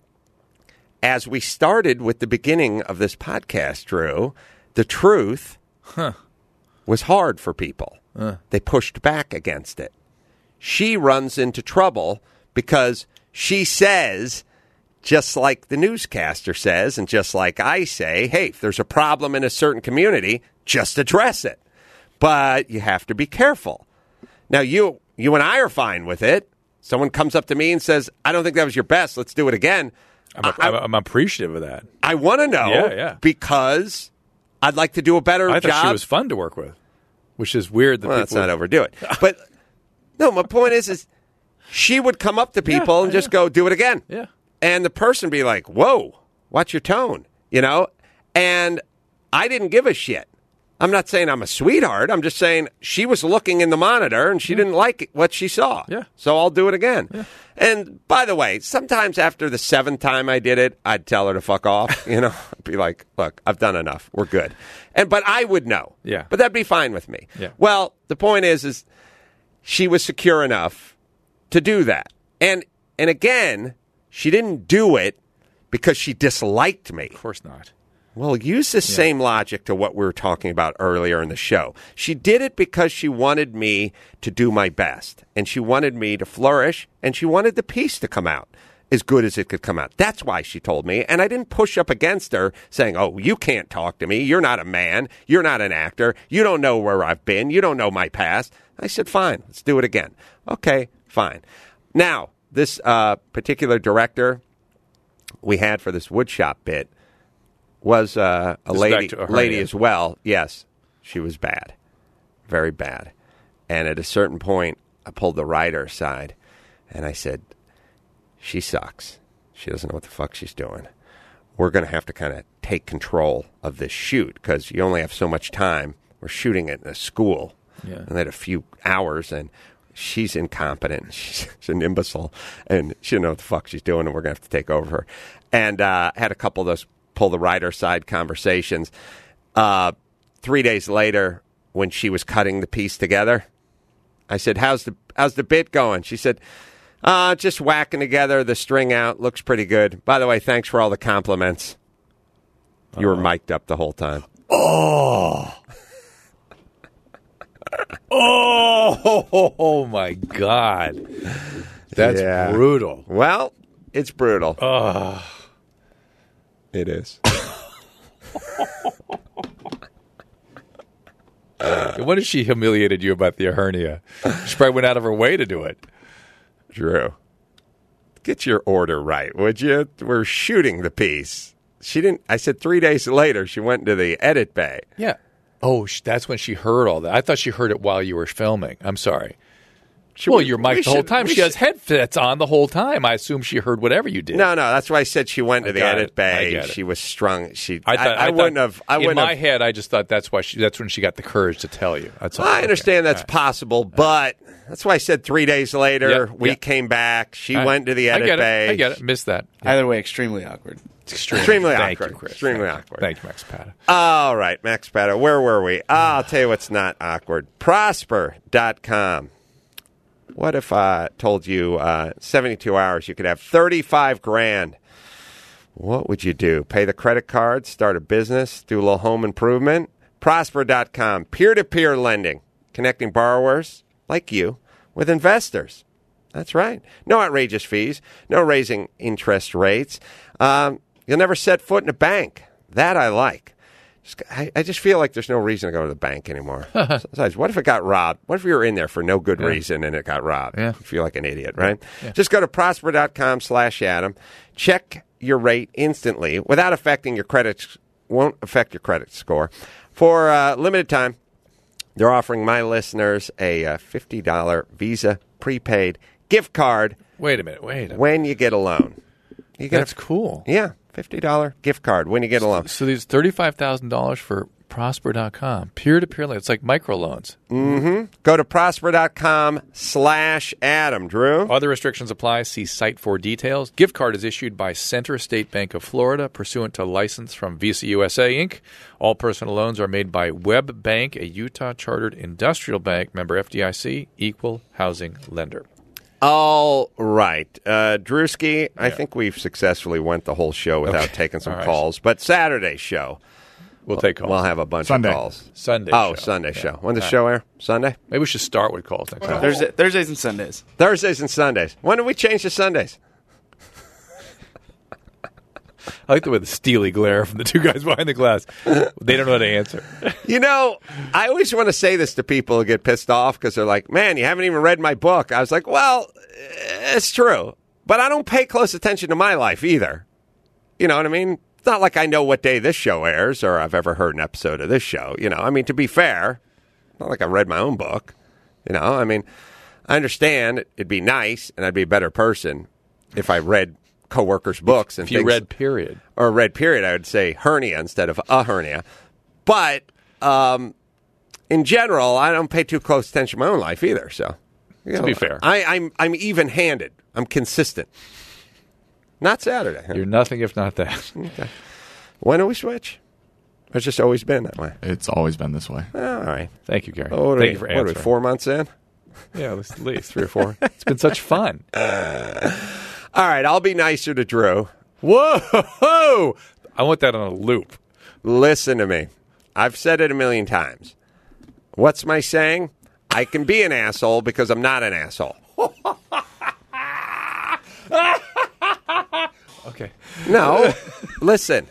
as we started with the beginning of this podcast, Drew, the truth was hard for people. They pushed back against it. She runs into trouble because she says, just like the newscaster says, and just like I say, hey, if there's a problem in a certain community, just address it. But you have to be careful. Now, you you and I are fine with it. Someone comes up to me and says, I don't think that was your best. Let's do it again. I'm, I, I'm, I'm appreciative of that. I want to know Yeah, yeah. because I'd like to do a better I job. thought she was fun to work with, which is weird that Well, people. let's not overdo it. But no, my point is, is she would come up to people Yeah, and I just know. go, do it again. Yeah. And the person be like, whoa, watch your tone, you know? And I didn't give a shit. I'm not saying I'm a sweetheart. I'm just saying she was looking in the monitor and she didn't like what she saw. Yeah. So I'll do it again. And by the way, sometimes after the seventh time I did it, I'd tell her to fuck off. You know, I'd be like, look, I've done enough. We're good. And but I would know. Yeah. But that'd be fine with me. Yeah. Well, the point is, is she was secure enough to do that. And and again, she didn't do it because she disliked me. Of course not. Well, use the same logic to what we were talking about earlier in the show. She did it because she wanted me to do my best, and she wanted me to flourish, and she wanted the piece to come out as good as it could come out. That's why she told me, and I didn't push up against her saying, oh, you can't talk to me. You're not a man. You're not an actor. You don't know where I've been. You don't know my past. I said, fine, let's do it again. Okay, fine. Now, this uh, particular director we had for this woodshop bit was uh, a This is lady, back to a lady hernia. as well. Yes, She was bad. Very bad. And at a certain point, I pulled the writer aside, and I said, she sucks. She doesn't know what the fuck she's doing. We're going to have to kind of take control of this shoot because you only have so much time. We're shooting it in a school. Yeah. And they had a few hours, and she's incompetent. She's an imbecile, and she doesn't know what the fuck she's doing, and we're going to have to take over her. And uh, had a couple of those pull the writer aside conversations. Uh, three days later, when she was cutting the piece together, I said, how's the how's the bit going? She said, uh, just whacking together the string out. Looks pretty good. By the way, thanks for all the compliments. You were mic'd up the whole time. Oh. oh, oh, my God. That's Yeah. brutal. Well, it's brutal. Oh. It is. What if she humiliated you about the hernia? She probably went out of her way to do it. Drew, get your order right, would you? We're shooting the piece. She didn't. I said three days later, she went into the edit bay. Yeah. Oh, sh- that's when she heard all that. I thought she heard it while you were filming. I'm sorry. She, well, you're mic'd we the whole should- time. we She has should- headsets on the whole time. I assume she heard whatever you did. No, no, that's why I said she went to I the got edit it. I bay. get it. She was strung. She. I, I, thought, I, I wouldn't thought- have. I in wouldn't my have. head, I just thought that's why she. That's when she got the courage to tell you. That's all. I Okay. understand that's All right. possible, but that's why I said three days later. Yeah, we yeah. came back. She All right. went to the edit I get bay. it. I get it. Missed that. Either way, extremely awkward. Extremely, Extremely Thank awkward. You, Chris. Extremely Thank awkward. You. Thank you, Max Pata. All right, Max Pata. Where were we? Ah, I'll tell you what's not awkward. Prosper dot com. What if I told you uh, seventy-two hours you could have thirty-five grand? What would you do? Pay the credit card, start a business, do a little home improvement? Prosper dot com, peer-to-peer lending, connecting borrowers like you with investors. That's right. No outrageous fees, no raising interest rates. Um, you'll never set foot in a bank. That I like. Just, I, I just feel like there's no reason to go to the bank anymore. Besides, what if it got robbed? What if you were in there for no good Yeah. reason and it got robbed? Yeah. You feel like an idiot, right? Yeah. Just go to prosper dot com slash Adam. Check your rate instantly without affecting your credit. Won't affect your credit score. For a uh, limited time, they're offering my listeners a uh, fifty dollars Visa prepaid gift card Wait a minute. Wait a minute. when you get a loan. You get That's a, cool. Yeah, fifty dollars gift card when you get a loan. So these thirty-five thousand dollars for Prosper dot com. Peer-to-peer loan. It's like microloans. Mm-hmm. Go to prosper dot com slash Adam. Drew? Other restrictions apply. See site for details. Gift card is issued by Center State Bank of Florida, pursuant to license from Visa U S A, Incorporated. All personal loans are made by Web Bank, a Utah-chartered industrial bank, member F D I C, equal housing lender. All right. Uh, Drewski, I think we've successfully went the whole show without Okay. taking some All right. calls. But Saturday's show, We'll take calls. we'll have a bunch Sunday. of calls. Sunday Oh, show. Sunday Yeah. show. When does the All show air? Sunday? Maybe we should start with calls next time. Thursday, Thursdays and Sundays. Thursdays and Sundays. When did we change to Sundays? I like the way the steely glare from the two guys behind the glass. They don't know how to answer. You know, I always want to say this to people who get pissed off because they're like, man, you haven't even read my book. I was like, well, it's true. But I don't pay close attention to my life either. You know what I mean? It's not like I know what day this show airs or I've ever heard an episode of this show. You know, I mean, to be fair, not like I read my own book. You know, I mean, I understand it'd be nice and I'd be a better person if I read coworkers' books and If you things. read period. Or read period, I would say hernia instead of a hernia. But um, in general, I don't pay too close attention to my own life either. So, you To know, be fair. I, I'm I'm even-handed. I'm consistent. Not Saturday. huh? You're nothing if not that. Okay. When do we switch? It's just always been that way. It's always been this way. All right. Thank you, Gary. Oh, what are Thank we, you for what are we, answering. four months in? Yeah, at least three or four. It's been such fun. All right, I'll be nicer to Drew. Whoa! I want that on a loop. Listen to me. I've said it a million times. What's my saying? I can be an asshole because I'm not an asshole. Okay. No. Listen.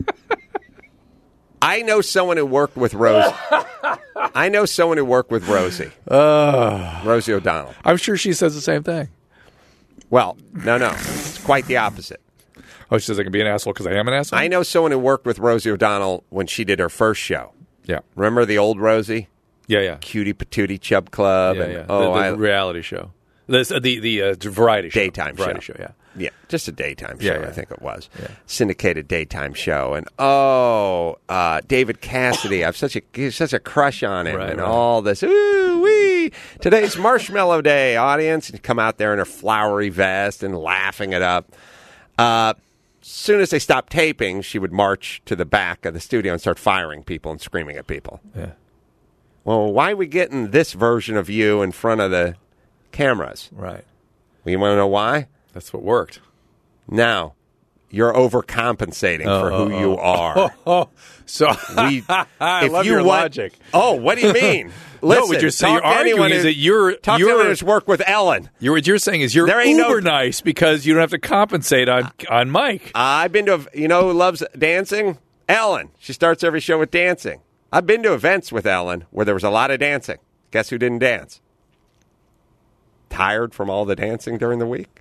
I know someone who worked with Rose. I know someone who worked with Rosie. Uh, Rosie O'Donnell. I'm sure she says the same thing. Well, no, no. It's quite the opposite. Oh, she says I can be an asshole because I am an asshole? I know someone who worked with Rosie O'Donnell when she did her first show. Yeah. Remember the old Rosie? Yeah, yeah. Cutie Patootie Chub Club. Yeah, and, yeah. Oh, the, the I, reality show. This, uh, the the uh, variety show. Daytime variety show. show. Yeah. Yeah, just a daytime show, Yeah, yeah. I think it was. Yeah. Syndicated daytime show. And, oh, uh, David Cassidy. I have such a such a crush on him Right, and right. all this. Ooh, wee. Today's Marshmallow Day, audience. And come out there in her flowery vest and laughing it up. Uh, as soon as they stopped taping, she would march to the back of the studio and start firing people and screaming at people. Yeah. Well, why are we getting this version of you in front of the cameras? Right. Well, you want to know why? That's what worked. Now, you're overcompensating for Oh, who oh, you oh. are. Oh, so We, I if love you your want- logic. Oh, what do you mean? Listen, no, what you're saying, talk you're to anyone arguing is who- that you're talk to you're anyone who's worked with Ellen. You're, what you're saying is you're There ain't no- uber nice because you don't have to compensate on on Mike. I've been to, you know who loves dancing? Ellen. She starts every show with dancing. I've been to events with Ellen where there was a lot of dancing. Guess who didn't dance? Tired from all the dancing during the week?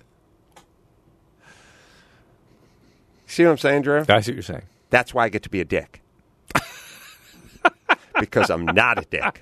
See what I'm saying, Drew? I see what you're saying. That's why I get to be a dick. Because I'm not a dick.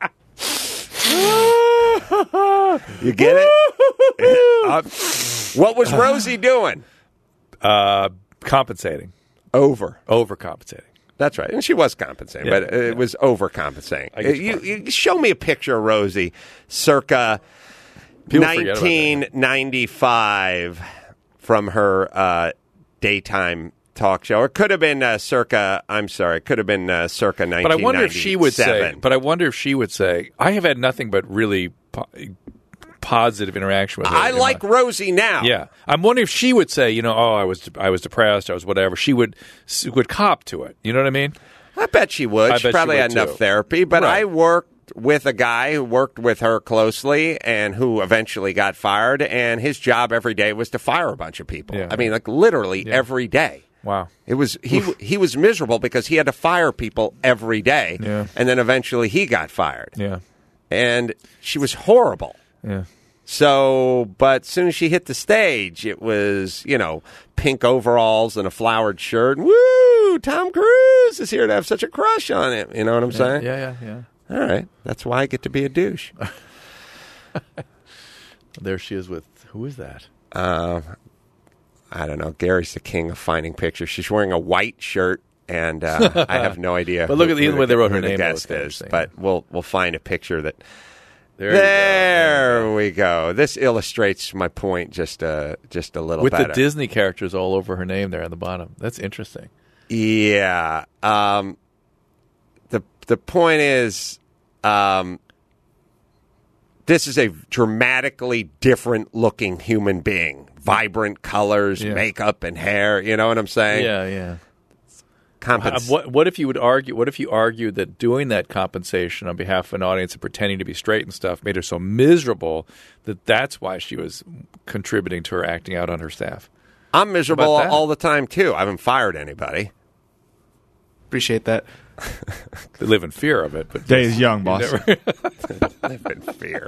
You get it? Uh, what was Rosie doing? Uh, compensating, Over. overcompensating. That's right. And she was compensating, Yeah, but it yeah. was overcompensating. I get Uh, your You, point. you show me a picture of Rosie circa People forget about that, nineteen ninety-five from her uh, daytime talk show. It could have been uh, circa, I'm sorry, it could have been uh, circa nineteen ninety-seven. But I wonder if she would say. But I wonder if she would say, "I have had nothing but really po- positive interaction with her." I in like my- Rosie now. Yeah, I'm wondering if she would say, you know, oh, I was I was depressed, I was whatever. She would would cop to it. You know what I mean? I bet she would. I she bet she probably would, had enough too. therapy. But Right. I worked with a guy who worked with her closely and who eventually got fired. And his job every day was to fire a bunch of people. Yeah. I mean, like literally every day. Wow. It was he. He was miserable because he had to fire people every day. Yeah. And then eventually he got fired. Yeah. And she was horrible. Yeah. So, but as soon as she hit the stage, it was, you know, pink overalls and a flowered shirt. Woo! Tom Cruise is here to have such a crush on him. You know what I'm saying? Yeah, yeah, yeah. All right. That's why I get to be a douche. There she is with who is that? Uh, I don't know. Gary's the king of finding pictures. She's wearing a white shirt, and uh, I have no idea. But look who- at the- who the way they wrote who her the name, that guest was is. interesting. But we'll we'll find a picture that. There, you go. There we go. This illustrates my point just a just a little With better. the Disney characters all over her name there on the bottom. That's interesting. Yeah. Um, the the point is, um, this is a dramatically different looking human being. Vibrant colors, Yeah. makeup, and hair. You know what I'm saying? Yeah, yeah. Compens- Uh, what what if you would argue? What if you argued that doing that compensation on behalf of an audience and pretending to be straight and stuff made her so miserable that that's why she was contributing to her acting out on her staff? I'm miserable About that? all the time too. I haven't fired anybody. Appreciate that. They live in fear of it. But Day is young, boss. Live in fear.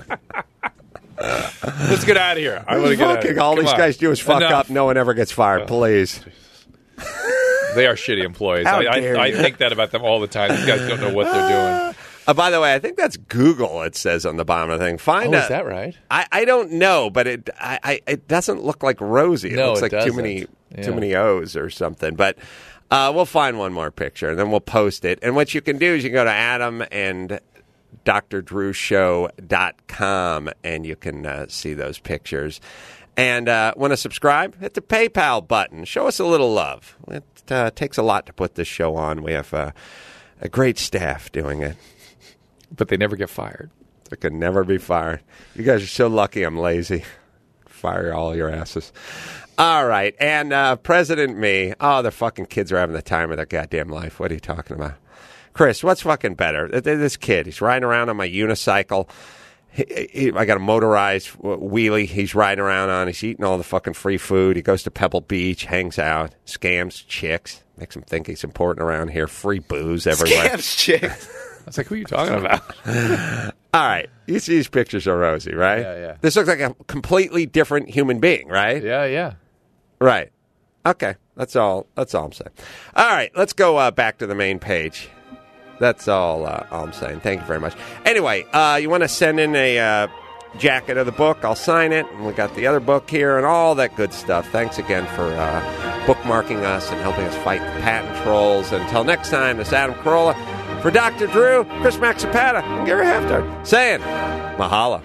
let's get out of here. I want to get out of Fucking here. all Come these on. guys do is fuck Enough. up. No one ever gets fired. Please. They are shitty employees. How I, dare I, I you. think that about them all the time. These guys don't know what they're doing. Uh, by the way, I think that's Google. It says on the bottom of the thing. Find Oh, a, is that right? I, I don't know, but it I, I it doesn't look like Rosie. It No, looks it like too doesn't. many Yeah. too many O's or something. But uh, we'll find one more picture and then we'll post it. And what you can do is you can go to Adam and D R Drew Show dot com and you can uh, see those pictures. And uh, want to subscribe? Hit the PayPal button. Show us a little love. It uh, takes a lot to put this show on. We have uh, a great staff doing it. But they never get fired. I could never be fired. You guys are so lucky I'm lazy. Fire all your asses. All right. And uh, President Me. Oh, the fucking kids are having the time of their goddamn life. What are you talking about? Chris, what's fucking better? Th- th- This kid, he's riding around on my unicycle. He, he, I got a motorized wheelie he's riding around on. He's eating all the fucking free food. He goes to Pebble Beach, hangs out, scams chicks, makes him think he's important around here. Free booze everywhere. Scams chicks. I was like, who are you talking about? All right. You see these pictures of Rosie, right? Yeah, yeah. This looks like a completely different human being, right? yeah, yeah. Right. Okay. That's all. That's all I'm saying. All right. Let's go uh, back to the main page. That's all, uh, all I'm saying. Thank you very much. Anyway, uh, you want to send in a uh, jacket of the book, I'll sign it. And we got the other book here and all that good stuff. Thanks again for uh, bookmarking us and helping us fight the patent trolls. Until next time, this is Adam Carolla. For Doctor Drew, Chris Maxipata, and Gary Haftard, saying mahalo.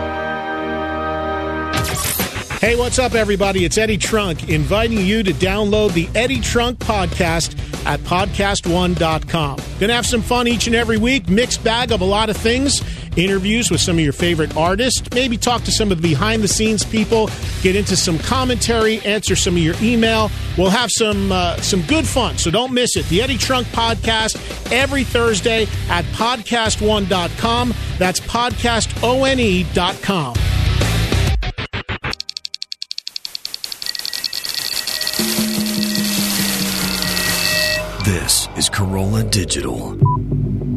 Hey, what's up, everybody? It's Eddie Trunk inviting you to download the Eddie Trunk podcast at podcast one dot com. Gonna have some fun each and every week, mixed bag of a lot of things, interviews with some of your favorite artists, maybe talk to some of the behind-the-scenes people, get into some commentary, answer some of your email. We'll have some uh, some good fun, so don't miss it. The Eddie Trunk podcast every Thursday at podcast one dot com. That's podcast one dot com. This is Corolla Digital.